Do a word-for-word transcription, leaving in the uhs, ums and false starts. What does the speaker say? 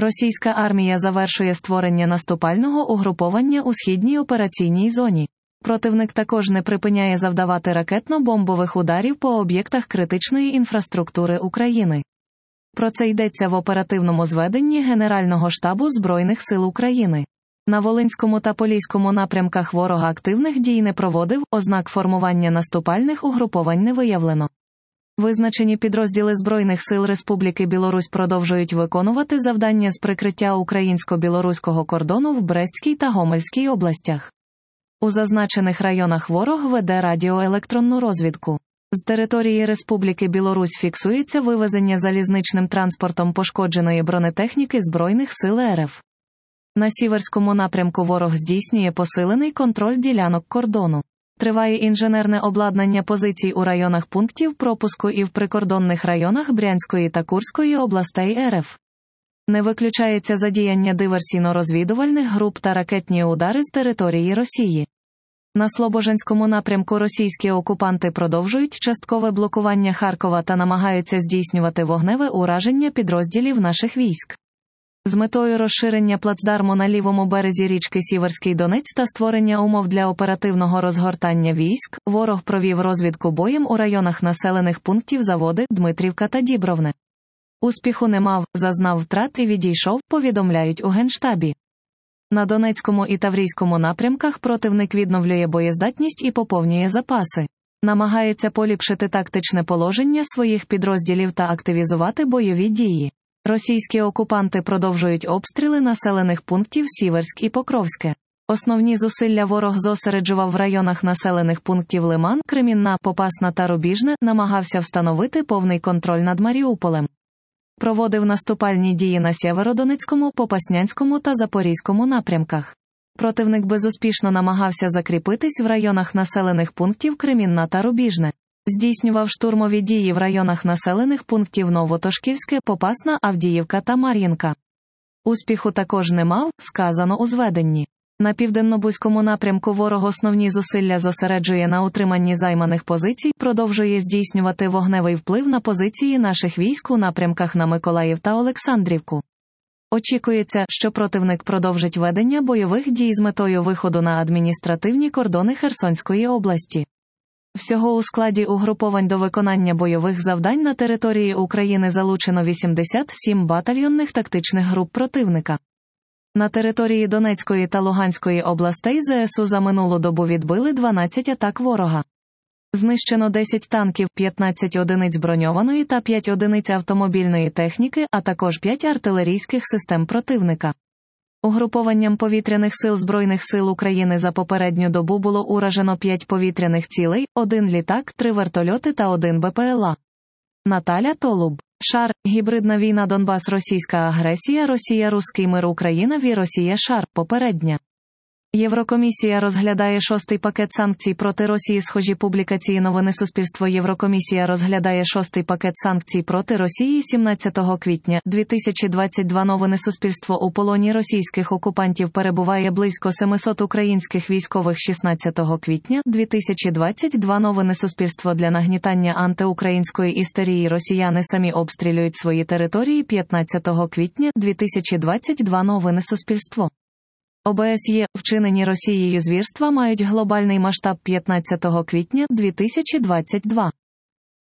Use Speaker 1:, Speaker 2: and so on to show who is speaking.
Speaker 1: Російська армія завершує створення наступального угруповання у східній операційній зоні. Противник також не припиняє завдавати ракетно-бомбових ударів по об'єктах критичної інфраструктури України. Про це йдеться в оперативному зведенні Генерального штабу Збройних сил України. На Волинському та Поліському напрямках ворога активних дій не проводив, ознак формування наступальних угруповань не виявлено. Визначені підрозділи Збройних сил Республіки Білорусь продовжують виконувати завдання з прикриття українсько-білоруського кордону в Брестській та Гомельській областях. У зазначених районах ворог веде радіоелектронну розвідку. З території Республіки Білорусь фіксується вивезення залізничним транспортом пошкодженої бронетехніки Збройних сил РФ. На Сіверському напрямку ворог здійснює посилений контроль ділянок кордону. Триває інженерне обладнання позицій у районах пунктів пропуску і в прикордонних районах Брянської та Курської областей РФ. Не виключається задіяння диверсійно-розвідувальних груп та ракетні удари з території Росії. На Слобожанському напрямку російські окупанти продовжують часткове блокування Харкова та намагаються здійснювати вогневе ураження підрозділів наших військ. З метою розширення плацдарму на лівому березі річки Сіверський Донець та створення умов для оперативного розгортання військ, ворог провів розвідку боєм у районах населених пунктів Заводи, Дмитрівка та Дібровне. Успіху не мав, зазнав втрат і відійшов, повідомляють у Генштабі. На Донецькому і Таврійському напрямках противник відновлює боєздатність і поповнює запаси. Намагається поліпшити тактичне положення своїх підрозділів та активізувати бойові дії. Російські окупанти продовжують обстріли населених пунктів Сіверськ і Покровське. Основні зусилля ворог зосереджував в районах населених пунктів Лиман, Кремінна, Попасна та Рубіжне, намагався встановити повний контроль над Маріуполем. Проводив наступальні дії на Сєвєродонецькому, Попаснянському та Запорізькому напрямках. Противник безуспішно намагався закріпитись в районах населених пунктів Кремінна та Рубіжне. Здійснював штурмові дії в районах населених пунктів Новотошківське, Попасна, Авдіївка та Мар'їнка. Успіху також не мав, сказано у зведенні. На південно-бузькому напрямку ворог основні зусилля зосереджує на утриманні займаних позицій, продовжує здійснювати вогневий вплив на позиції наших військ у напрямках на Миколаїв та Олександрівку. Очікується, що противник продовжить ведення бойових дій з метою виходу на адміністративні кордони Херсонської області. Всього у складі угруповань до виконання бойових завдань на території України залучено вісімдесят сім батальйонних тактичних груп противника. На території Донецької та Луганської областей ЗСУ за минулу добу відбили дванадцять атак ворога. Знищено десять танків, п'ятнадцять одиниць броньованої та п'ять одиниць автомобільної техніки, а також п'ять артилерійських систем противника. Угрупованням повітряних сил Збройних сил України за попередню добу було уражено п'ять повітряних цілей, один літак, три вертольоти та один БПЛА. Наталя Толуб. Шар. Гібридна війна Донбас. Російська агресія. Росія. Руський мир. Україна. Ві. Росія. Шар. Попередня. Єврокомісія розглядає шостий пакет санкцій проти Росії. Схожі публікації новини Суспільство. Єврокомісія розглядає шостий пакет санкцій проти Росії. сімнадцятого квітня дві тисячі двадцять два. Новини Суспільство. У полоні російських окупантів перебуває близько семисот українських військових. шістнадцятого квітня дві тисячі двадцять два. Новини Суспільство. Для нагнітання антиукраїнської істерії росіяни самі обстрілюють свої території. п'ятнадцятого квітня дві тисячі двадцять два. Новини Суспільство. ОБСЄ. Вчинені Росією звірства мають глобальний масштаб. п'ятнадцятого квітня дві тисячі двадцять два.